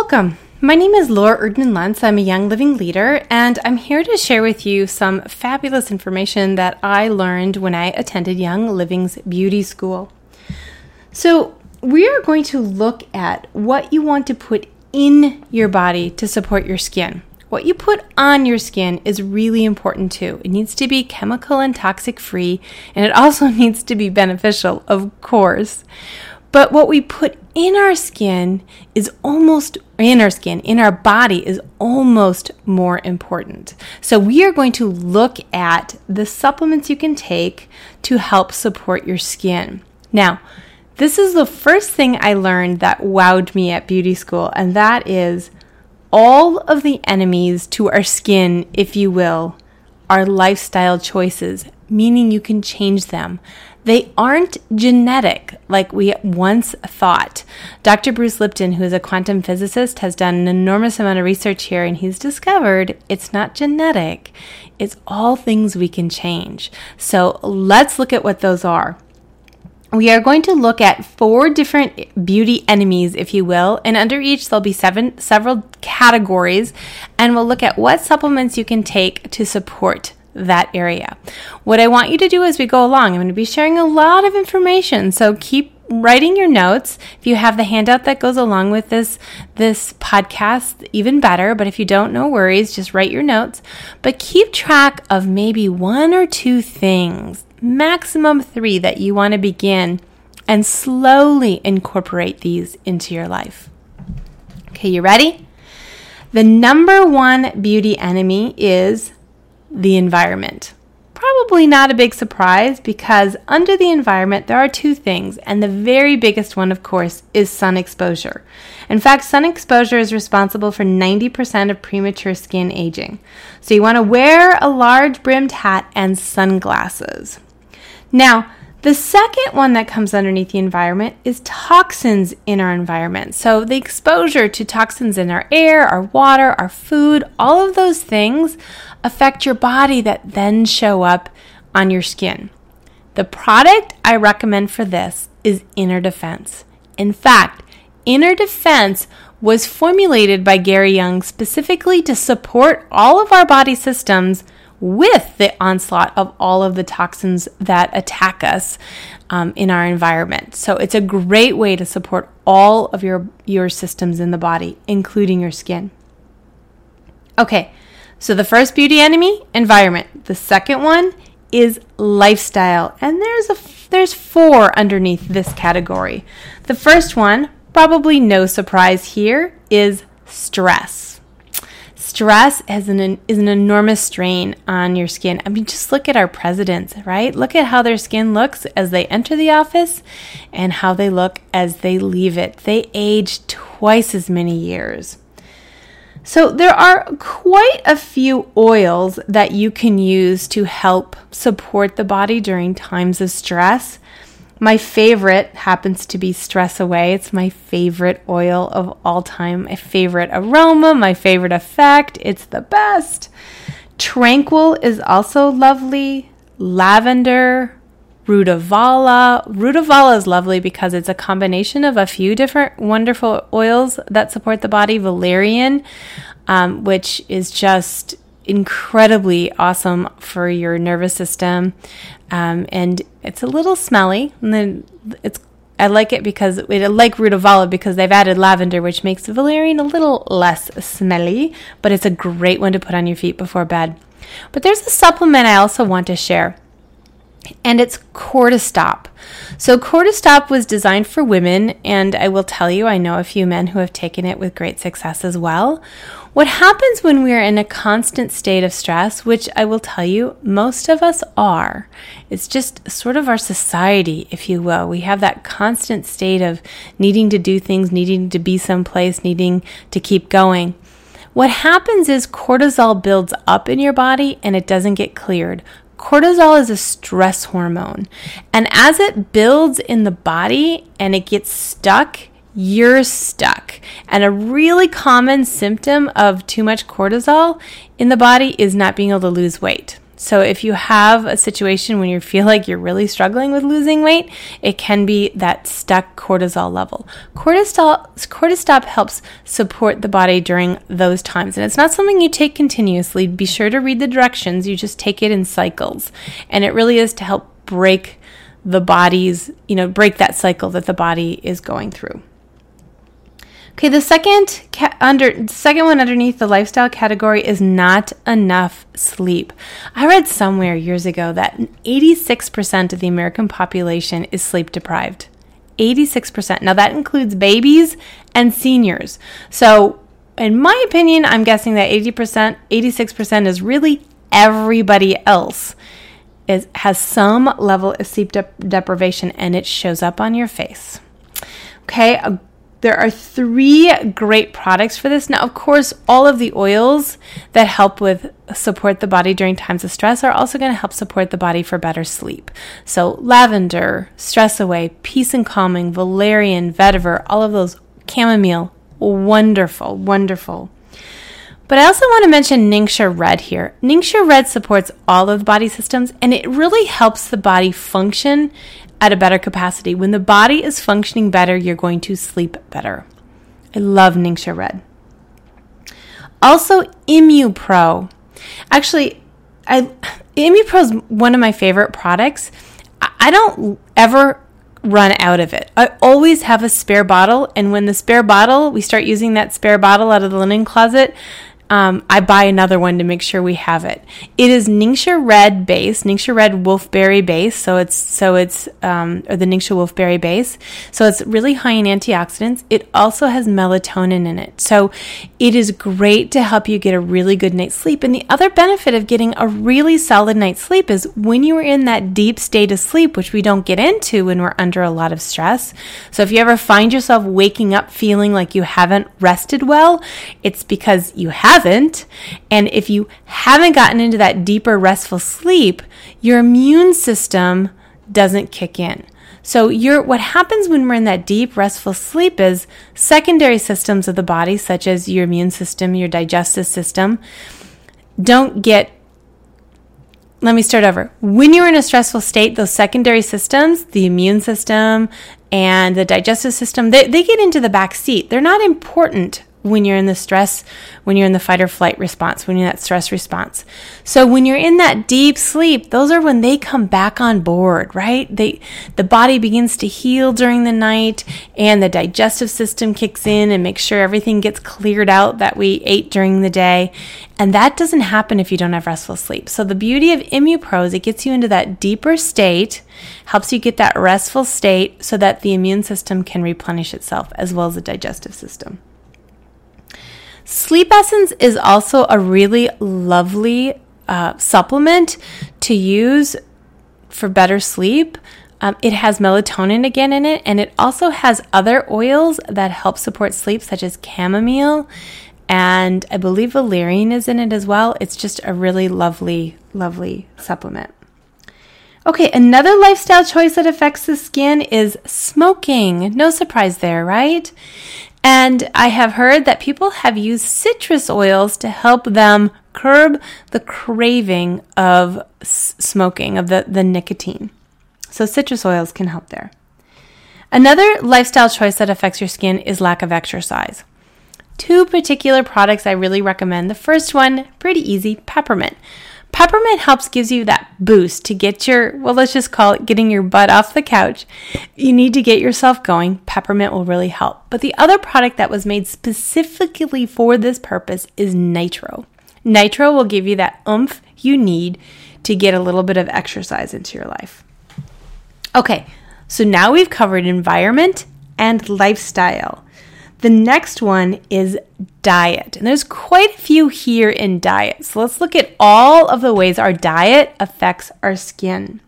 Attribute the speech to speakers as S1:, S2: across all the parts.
S1: Welcome. My name is Laura Erdman-Luntz. I'm a Young Living leader, and I'm here to share with you some fabulous information that I learned when I attended Young Living's beauty school. So we are going to look at what you want to put in your body to support your skin. What you put on your skin is really important too. It needs to be chemical and toxic free, and it also needs to be beneficial, of course. But what we put in our skin is in our body is almost more important. So we are going to look at the supplements you can take to help support your skin. Now, this is the first thing I learned that wowed me at beauty school, and that is all of the enemies to our skin, if you will, are lifestyle choices, meaning you can change them. They aren't genetic like we once thought. Dr. Bruce Lipton, who is a quantum physicist, has done an enormous amount of research here, and he's discovered it's not genetic. It's all things we can change. So let's look at what those are. We are going to look at 4 different beauty enemies, if you will, and under each there'll be several categories, and we'll look at what supplements you can take to support that area. What I want you to do as we go along, I'm going to be sharing a lot of information, so keep writing your notes. If you have the handout that goes along with this podcast, even better, but if you don't, no worries, just write your notes. But keep track of maybe 1 or 2 things, maximum 3, that you want to begin and slowly incorporate these into your life. Okay, you ready? The number 1 beauty enemy is the environment. Probably not a big surprise, because under the environment there are 2 things, and the very biggest one, of course, is sun exposure. In fact, sun exposure is responsible for 90% of premature skin aging. So you want to wear a large brimmed hat and sunglasses. Now, the second one that comes underneath the environment is toxins in our environment. So the exposure to toxins in our air, our water, our food, all of those things affect your body that then show up on your skin. The product I recommend for this is Inner Defense. In fact, Inner Defense was formulated by Gary Young specifically to support all of our body systems with the onslaught of all of the toxins that attack us in our environment. So it's a great way to support all of your systems in the body, including your skin. Okay, so the first beauty enemy, environment. The second one is lifestyle, and there's 4 underneath this category. The first one, probably no surprise here, is stress. Stress is an enormous strain on your skin. I mean, just look at our presidents, right? Look at how their skin looks as they enter the office and how they look as they leave it. They age twice as many years. So there are quite a few oils that you can use to help support the body during times of stress. My favorite happens to be Stress Away. It's my favorite oil of all time, my favorite aroma, my favorite effect. It's the best. Tranquil is also lovely. Lavender, Rutavala. Rutavala is lovely because it's a combination of a few different wonderful oils that support the body. Valerian, which is just incredibly awesome for your nervous system, and it's a little smelly. And then I like it because I like Rutavala because they've added lavender, which makes valerian a little less smelly. But it's a great one to put on your feet before bed. But there's a supplement I also want to share, and it's Cortistop. So Cortistop was designed for women, and I will tell you, I know a few men who have taken it with great success as well. What happens when we are in a constant state of stress, which I will tell you, most of us are, it's just sort of our society, if you will. We have that constant state of needing to do things, needing to be someplace, needing to keep going. What happens is cortisol builds up in your body and it doesn't get cleared. Cortisol is a stress hormone, and as it builds in the body and it gets stuck, you're stuck. And a really common symptom of too much cortisol in the body is not being able to lose weight. So if you have a situation when you feel like you're really struggling with losing weight, it can be that stuck cortisol level. Cortisol helps support the body during those times. And it's not something you take continuously. Be sure to read the directions. You just take it in cycles. And it really is to help break the body's, break that cycle that the body is going through. Okay, the second one underneath the lifestyle category is not enough sleep. I read somewhere years ago that 86% of the American population is sleep deprived. 86%. Now that includes babies and seniors. So in my opinion, I'm guessing that 86% is really everybody else has some level of sleep deprivation, and it shows up on your face. Okay, there are 3 great products for this. Now, of course, all of the oils that help with support the body during times of stress are also going to help support the body for better sleep. So lavender, Stress Away, Peace and Calming, valerian, vetiver, all of those, chamomile, wonderful, wonderful. But I also want to mention Ningxia Red here. Ningxia Red supports all of the body systems, and it really helps the body function at a better capacity. When the body is functioning better, you're going to sleep better. I love Ningxia Red. Also, ImmuPro. Actually, ImmuPro is one of my favorite products. I don't ever run out of it. I always have a spare bottle, and when we start using that spare bottle out of the linen closet, I buy another one to make sure we have it. It is Ningxia Red base, Ningxia Red Wolfberry base. Or the Ningxia Wolfberry base. So it's really high in antioxidants. It also has melatonin in it. So it is great to help you get a really good night's sleep. And the other benefit of getting a really solid night's sleep is when you are in that deep state of sleep, which we don't get into when we're under a lot of stress. So if you ever find yourself waking up feeling like you haven't rested well, it's because you haven't. And if you haven't gotten into that deeper restful sleep, your immune system doesn't kick in. So what happens when we're in that deep restful sleep is secondary systems of the body, such as your immune system, your digestive system, don't get. Let me start over. When you're in a stressful state, those secondary systems, the immune system and the digestive system, they get into the back seat. They're not important when you're in the stress, when you're in the fight or flight response, when you're in that stress response. So when you're in that deep sleep, those are when they come back on board, right? The body begins to heal during the night, and the digestive system kicks in and makes sure everything gets cleared out that we ate during the day. And that doesn't happen if you don't have restful sleep. So the beauty of ImmuPro is it gets you into that deeper state, helps you get that restful state so that the immune system can replenish itself as well as the digestive system. Sleep Essence is also a really lovely supplement to use for better sleep. It has melatonin again in it, and it also has other oils that help support sleep, such as chamomile, and I believe valerian is in it as well. It's just a really lovely, lovely supplement. Okay, another lifestyle choice that affects the skin is smoking. No surprise there, right? And I have heard that people have used citrus oils to help them curb the craving of smoking, of the nicotine. So citrus oils can help there. Another lifestyle choice that affects your skin is lack of exercise. 2 particular products I really recommend. The first one, pretty easy, peppermint. Peppermint gives you that boost to get let's just call it getting your butt off the couch. You need to get yourself going. Peppermint will really help. But the other product that was made specifically for this purpose is Nitro. Nitro will give you that oomph you need to get a little bit of exercise into your life. Okay, so now we've covered environment and lifestyle. The next one is diet. And there's quite a few here in diet. So let's look at all of the ways our diet affects our skin.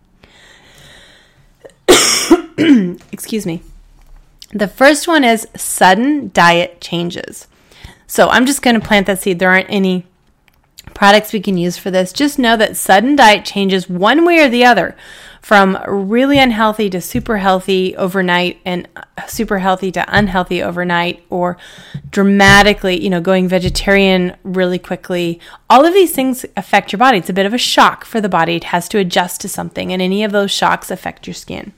S1: Excuse me. The first one is sudden diet changes. So I'm just going to plant that seed. There aren't any products we can use for this. Just know that sudden diet changes one way or the other from really unhealthy to super healthy overnight, and super healthy to unhealthy overnight, or dramatically, going vegetarian really quickly. All of these things affect your body. It's a bit of a shock for the body. It has to adjust to something, and any of those shocks affect your skin.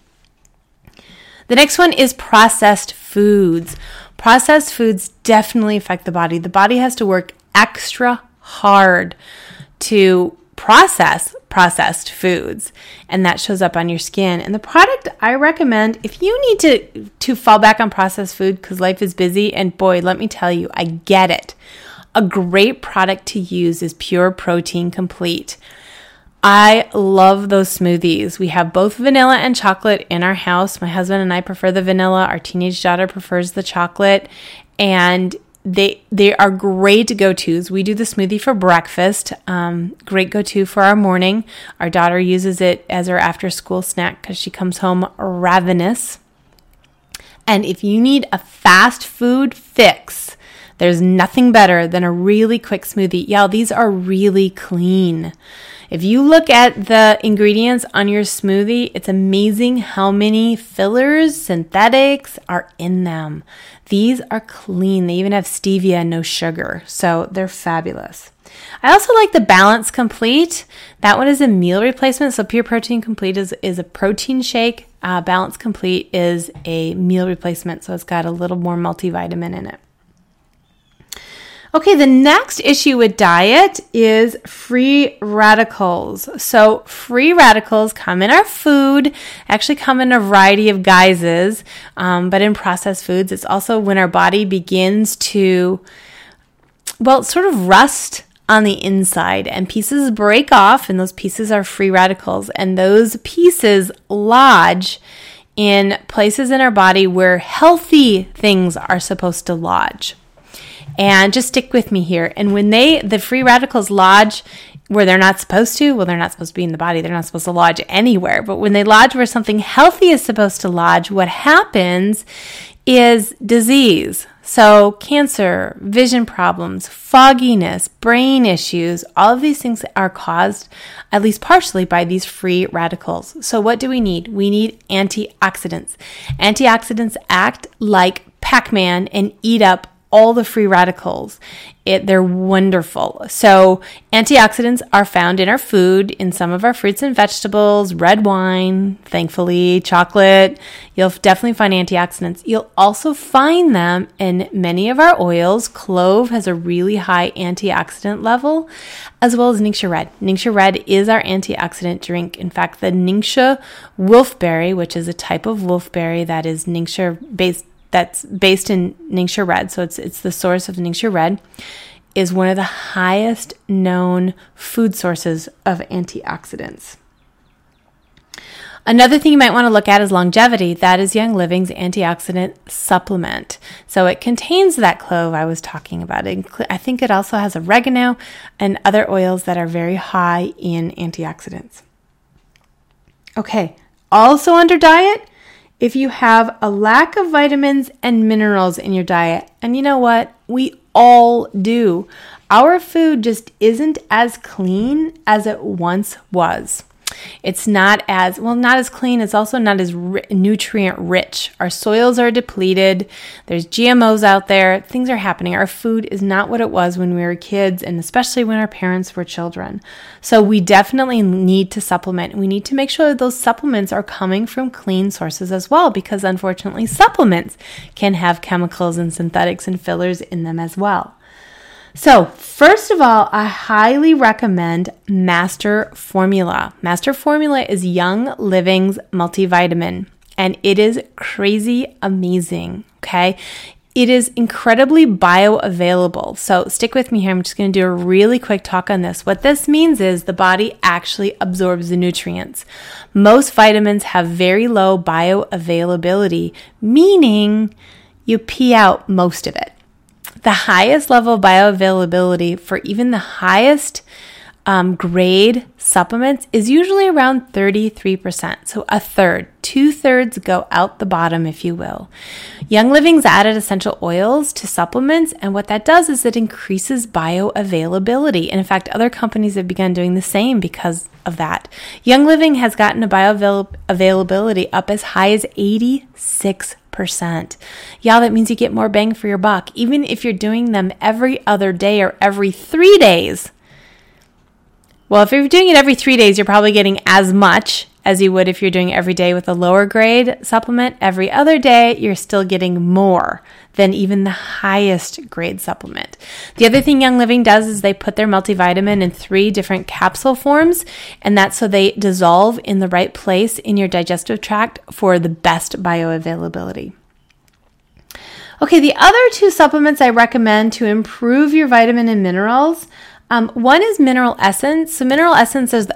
S1: The next one is processed foods. Processed foods definitely affect the body. The body has to work extra hard to process processed foods, and that shows up on your skin. And the product I recommend, if you need to fall back on processed food because life is busy, and boy, let me tell you, I get it. A great product to use is Pure Protein Complete. I love those smoothies. We have both vanilla and chocolate in our house. My husband and I prefer the vanilla. Our teenage daughter prefers the chocolate. And they are great go-tos. We do the smoothie for breakfast. Great go-to for our morning. Our daughter uses it as her after-school snack because she comes home ravenous. And if you need a fast food fix, there's nothing better than a really quick smoothie. Y'all, these are really clean. If you look at the ingredients on your smoothie, it's amazing how many fillers, synthetics are in them. These are clean. They even have stevia and no sugar, so they're fabulous. I also like the Balance Complete. That one is a meal replacement. So Pure Protein Complete is a protein shake. Balance Complete is a meal replacement, so it's got a little more multivitamin in it. Okay, the next issue with diet is free radicals. So free radicals come in our food, actually come in a variety of guises, but in processed foods, it's also when our body begins to, sort of rust on the inside, and pieces break off, and those pieces are free radicals, and those pieces lodge in places in our body where healthy things are supposed to lodge. And just stick with me here. And when the free radicals lodge where they're not supposed to, they're not supposed to be in the body. They're not supposed to lodge anywhere. But when they lodge where something healthy is supposed to lodge, what happens is disease. So cancer, vision problems, fogginess, brain issues, all of these things are caused, at least partially, by these free radicals. So what do we need? We need antioxidants. Antioxidants act like Pac-Man and eat up all the free radicals. They're wonderful. So antioxidants are found in our food, in some of our fruits and vegetables, red wine, thankfully, chocolate. You'll definitely find antioxidants. You'll also find them in many of our oils. Clove has a really high antioxidant level, as well as Ningxia Red. Ningxia Red is our antioxidant drink. In fact, the Ningxia wolfberry, which is a type of wolfberry that is that's based in Ningxia Red, so it's the source of Ningxia Red, is one of the highest known food sources of antioxidants. Another thing you might want to look at is longevity. That is Young Living's antioxidant supplement. So it contains that clove I was talking about. I think it also has oregano and other oils that are very high in antioxidants. Okay, also under diet, if you have a lack of vitamins and minerals in your diet, and you know what? We all do. Our food just isn't as clean as it once was. It's not as clean. It's also not as nutrient rich. Our soils are depleted. There's GMOs out there. Things are happening. Our food is not what it was when we were kids, and especially when our parents were children. So we definitely need to supplement. We need to make sure that those supplements are coming from clean sources as well, because unfortunately supplements can have chemicals and synthetics and fillers in them as well. So, first of all, I highly recommend Master Formula. Master Formula is Young Living's multivitamin, and it is crazy amazing, okay? It is incredibly bioavailable. So, stick with me here. I'm just going to do a really quick talk on this. What this means is the body actually absorbs the nutrients. Most vitamins have very low bioavailability, meaning you pee out most of it. The highest level of bioavailability for even the highest grade supplements is usually around 33%, so a third. 2/3 go out the bottom, if you will. Young Living's added essential oils to supplements, and what that does is it increases bioavailability. And in fact, other companies have begun doing the same because of that. Young Living has gotten a bioavailability up as high as 86%. Y'all, that means you get more bang for your buck, even if you're doing them every other day or every 3 days. Well, if you're doing it every 3 days, you're probably getting as much as you would if you're doing it every day with a lower grade supplement. Every other day, you're still getting more than even the highest grade supplement. The other thing Young Living does is they put their multivitamin in 3 different capsule forms, and that's so they dissolve in the right place in your digestive tract for the best bioavailability. Okay, the other 2 supplements I recommend to improve your vitamin and minerals, one is Mineral Essence. So Mineral Essence is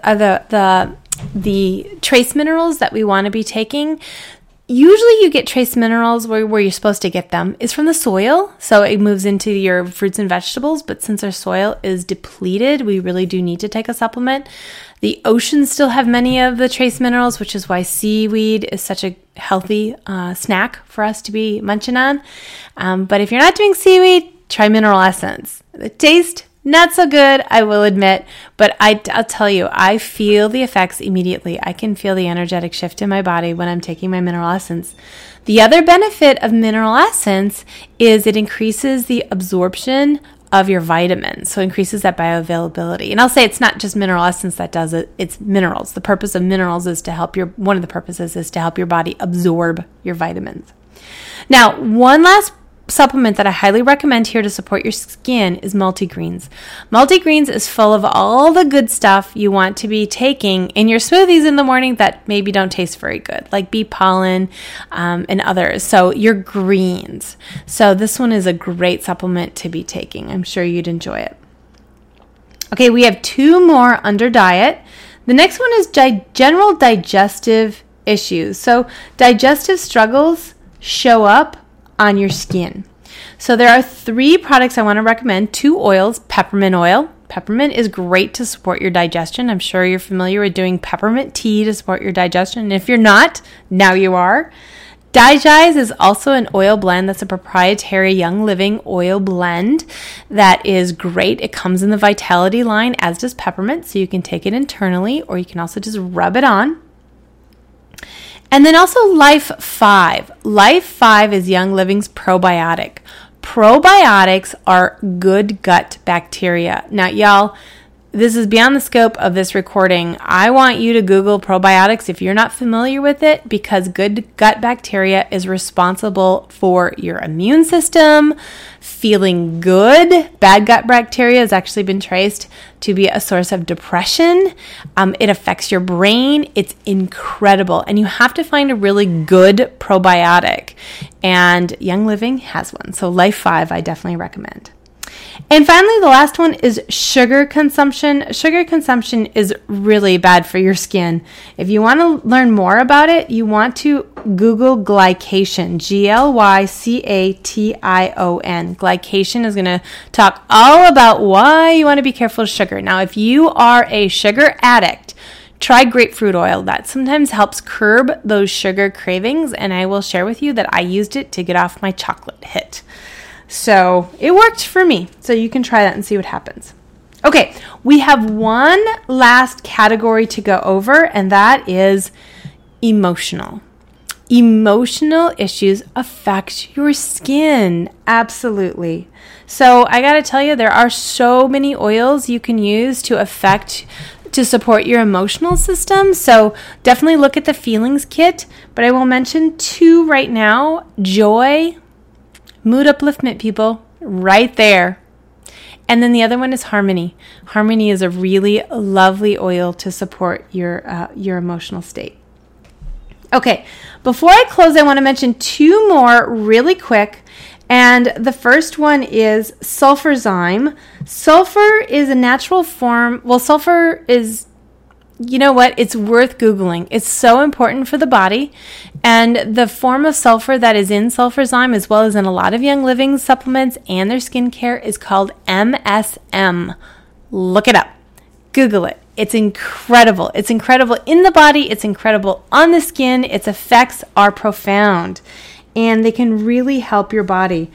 S1: the trace minerals that we want to be taking. Usually you get trace minerals where you're supposed to get them is from the soil. So it moves into your fruits and vegetables. But since our soil is depleted, we really do need to take a supplement. The oceans still have many of the trace minerals, which is why seaweed is such a healthy snack for us to be munching on. But if you're not doing seaweed, try Mineral Essence. The taste, not so good, I will admit, but I'll tell you, I feel the effects immediately. I can feel the energetic shift in my body when I'm taking my Mineral Essence. The other benefit of Mineral Essence is it increases the absorption of your vitamins, so it increases that bioavailability. And I'll say it's not just Mineral Essence that does it, it's minerals. The purpose of minerals is to help one of the purposes is to help your body absorb your vitamins. Now, one last supplement that I highly recommend here to support your skin is multigreens. Multigreens is full of all the good stuff you want to be taking in your smoothies in the morning that maybe don't taste very good, like bee pollen and others. So your greens. So this one is a great supplement to be taking. I'm sure you'd enjoy it. Okay, we have 2 more under diet. The next one is general digestive issues. So digestive struggles show up on your skin. So there are 3 products I want to recommend. 2 oils. Peppermint oil. Peppermint is great to support your digestion. I'm sure you're familiar with doing peppermint tea to support your digestion. And if you're not, now you are. Digize is also an oil blend that's a proprietary Young Living oil blend that is great. It comes in the Vitality line, as does peppermint, so you can take it internally or you can also just rub it on. And then also Life 5. Life 5 is Young Living's probiotic. Probiotics are good gut bacteria. Now, y'all, this is beyond the scope of this recording. I want you to Google probiotics if you're not familiar with it, because good gut bacteria is responsible for your immune system, feeling good. Bad gut bacteria has actually been traced to be a source of depression. It affects your brain. It's incredible. And you have to find a really good probiotic. And Young Living has one. So Life 5, I definitely recommend. And finally, the last one is sugar consumption. Sugar consumption is really bad for your skin. If you want to learn more about it, you want to Google glycation, Glycation. Glycation is going to talk all about why you want to be careful of sugar. Now, if you are a sugar addict, try grapefruit oil. That sometimes helps curb those sugar cravings, and I will share with you that I used it to get off my chocolate hit. So it worked for me. So you can try that and see what happens. Okay, we have one last category to go over, and that is emotional. Emotional issues affect your skin. Absolutely. So I got to tell you, there are so many oils you can use to support your emotional system. So definitely look at the Feelings Kit, but I will mention 2 right now. Joy. Mood upliftment, people, right there. And then the other one is Harmony. Harmony is a really lovely oil to support your emotional state. Okay, before I close, I want to mention 2 more really quick. And the first one is Sulfurzyme. Sulfur is a natural form. Well, sulfur is, you know what? It's worth Googling. It's so important for the body. And the form of sulfur that is in Sulfurzyme, as well as in a lot of Young Living supplements and their skincare, is called MSM. Look it up. Google it. it's incredible. It's incredible in the body. It's incredible on the skin. Its effects are profound, and they can really help your body.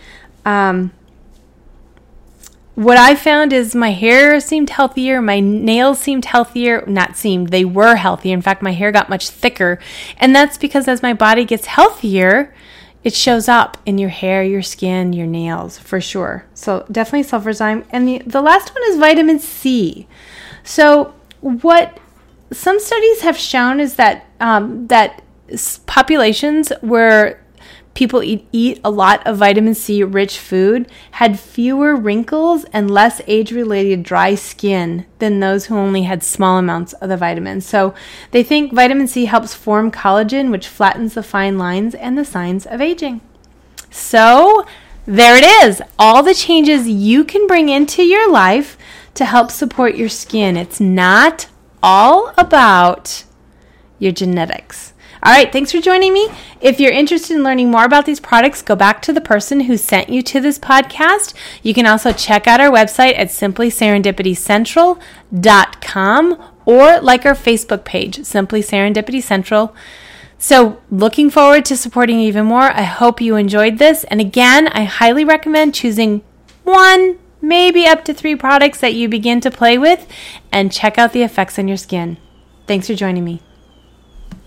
S1: What I found is my hair seemed healthier, my nails seemed healthier, they were healthier. In fact, my hair got much thicker. And that's because as my body gets healthier, it shows up in your hair, your skin, your nails, for sure. So definitely Sulfurzyme. And the last one is vitamin C. So what some studies have shown is that populations where people eat a lot of vitamin C rich food had fewer wrinkles and less age-related dry skin than those who only had small amounts of the vitamin. So they think vitamin C helps form collagen, which flattens the fine lines and the signs of aging. So there it is, all the changes you can bring into your life to help support your skin. It's not all about your genetics. All right, thanks for joining me. If you're interested in learning more about these products, go back to the person who sent you to this podcast. You can also check out our website at simplyserendipitycentral.com or like our Facebook page, Simply Serendipity Central. So looking forward to supporting you even more. I hope you enjoyed this. And again, I highly recommend choosing 1, maybe up to 3 products that you begin to play with and check out the effects on your skin. Thanks for joining me.